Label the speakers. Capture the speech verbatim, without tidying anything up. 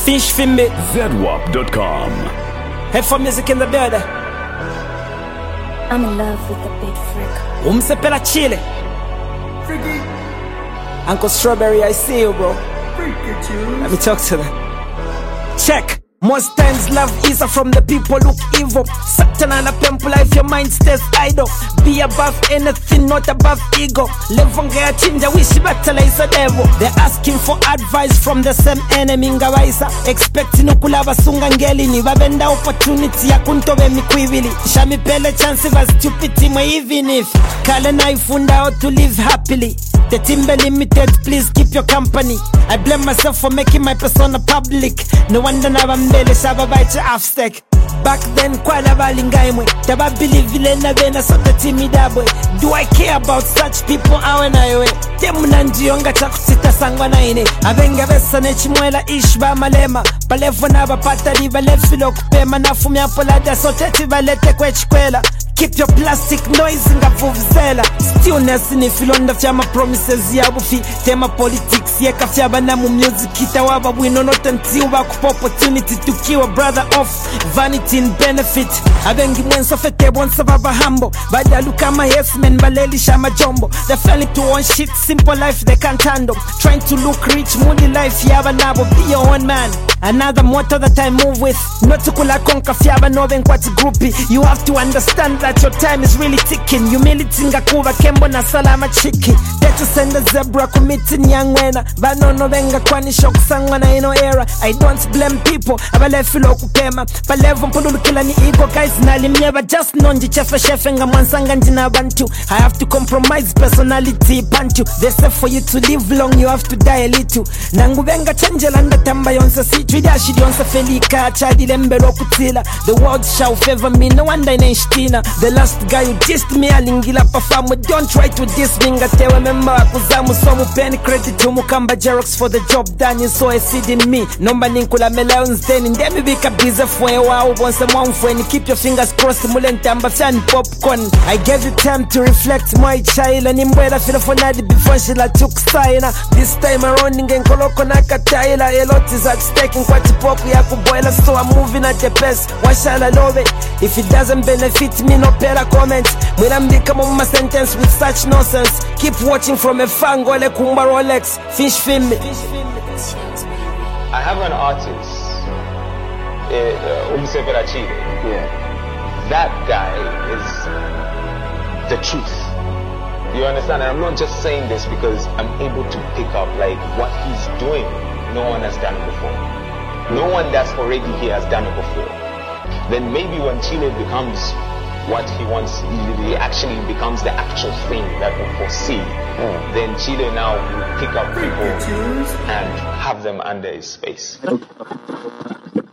Speaker 1: Fish Fimbi.
Speaker 2: zedwap dot com.
Speaker 1: Head for music in the building.
Speaker 3: I'm in love with the big freak.
Speaker 1: Umsepela Chile.
Speaker 4: Freaky.
Speaker 1: Uncle Strawberry, I see you, bro.
Speaker 4: Freaky tunes.
Speaker 1: Let me talk to them. Check. Most times love is from the people look evil. Satan and a pimple if your mind stays idle. Be above anything, not above ego. Live on get change, I wish you better is a devil. They're asking for advice from the same enemy ngawaisa. Expecting ukulava sunga ngeli ni babenda opportunity ya kuntobe mikwivili. Shami pele chance va stupidity mwe even if Kale na ifunda how to live happily. The Timber Limited, please keep your company. I blame myself for making my persona public. No wonder now I'm mbele shaba bite half stack. Back then kwala balingaimwe taba believe ile na bena sote timidabwe. Do I care about such people awe na yewe demu nanjionga chakusita sangwa na ine abenga besa nechimwela ishba malema balevo na bapata liba lefilo kupema na fumi apolada sote tibalete kwechikwela. Keep your plastic noise ngavuvuzela. Stillness ni filonda fyama promises ya bufi. Tema politics ye kafyaba na mu music kitawaba wino not until ba kupa opportunity to kill a brother off vanity and benefit. Abengi mwenso fete bonsa baba humble. Bada lukama yes men baleli shama jumbo. They fell into one shit simple life they can't handle. Trying to look rich moody life yaba nabo. Be your own man. Another motto that I move with. Not to kula konka fyaba no ben kwati groupie. You have to understand that your time is really ticking. Humility ngakuba kembo na salama chiki. Better send a zebra committing young wena. Bano no benga kwani shock sangwa na ino era. I don't blame people. Abale filo kupema. Balevo mpululu kila ni ego guys nalimyeba. Just nonji chefe chefe nga mwansanga njina bantu. I have to compromise personality bantu. They say for you to live long you have to die a little. Nangu benga change landa tamba yonsa si. Tridashi yonsa felika chadi lembero kutila. The world shall favor me no wonder in Einstein. The last guy who dissed me alingila pafamu. Don't try to diss me ngatewe memba wakuzamu. So mupeni credit to mukamba Jerox for the job done. You saw a seed in me. Nomba ninkula meleons then in demi bika bize fwe wow. Bonse mwamfweni keep your fingers crossed. Mulente amba fan popcorn. I gave you time to reflect my child. Nimwela fila fonadi before she la took signa. This time around nge nkoloko nakataila. A lot is at stake in kwati pop ya kuboila. So I'm moving at the best. Why shall I love it? If it doesn't benefit me no better comment. Mwila mbika mama sentence with such nonsense. Keep watching from a fangole kumba Rolex. Fish Fimbi.
Speaker 5: I have an artist, uh, Umsepela Chile.
Speaker 6: Yeah.
Speaker 5: That guy is the truth. You understand? And I'm not just saying this because I'm able to pick up like what he's doing. No one has done it before. No one that's already here has done it before. Then maybe when Chile becomes what he wants, he actually becomes the actual thing that we foresee. Mm. Then Chile now will pick up people and have them under his space.